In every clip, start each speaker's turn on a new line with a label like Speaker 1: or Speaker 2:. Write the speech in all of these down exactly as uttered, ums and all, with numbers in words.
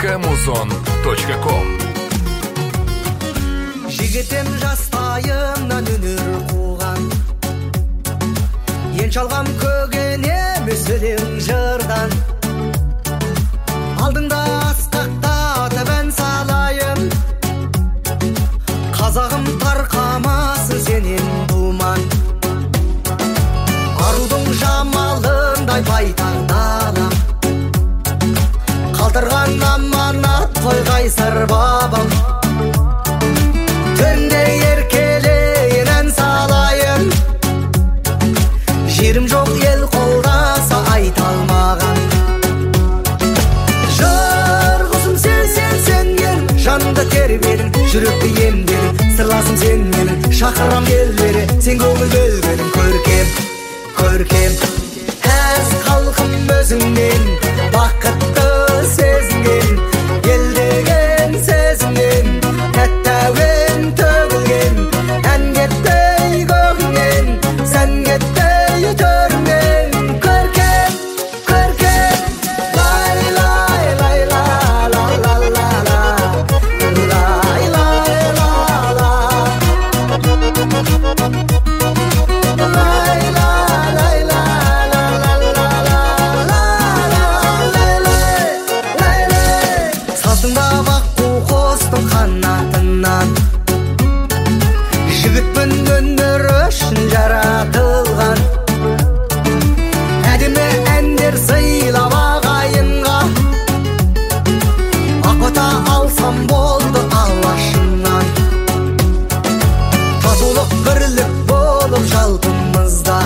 Speaker 1: точка музон точка ком.
Speaker 2: Жігітім жастайымнан үнір қуған, ел шалғам көгене мүсілің жырдан. Алдыңда асқақта тәбән салайын, қазағым тарқамасын сенен думан. Арудың жамалындай байтақ далам, қалдырған аманат қой қайсар бабам. Түрінде еркелейін ән салайын, жерім жоқ ел қолдаса айта алмаған. Жыр құсым сен, сен, сен ел, жанымды тербедің, жүректі емдедің, сырласым сен менің, шақырам елдері, сен көңіл бөлгенің көркем, көркем. Әз қалқым өзіңнен, бақытты сезінген, елдеген сезімнен, тәтті әуен төгілген, ән кеттей көгіңнен, сән кеттей төріңнен. Көркем, көркем, лай, лай, лай, ла, ла, ла, ла, ла, лай, лай, ла, ла, лай, лай, лай, жігітпін өнер үшін жаратылған, әдемі әндер сыйлап ағайынға, ақбота алсам болды алашымнан. Татулық бірлік болып жалпымызда,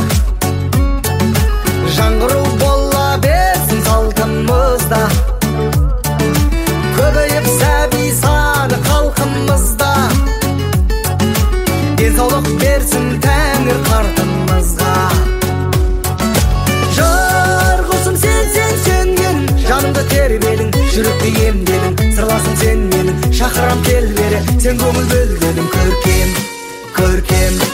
Speaker 2: жаңғыру бола берсін салтымызда, көбейіп сәби саны халқымызда, денсаулық берсін тәңір қартымызға. Жыр құсым сен, сен, сен едің, жанымды тербедің, жүректі емдедің, сырласым сен менің, шақырам кел бері, сен көңіл бөлгенің көркем, көркем.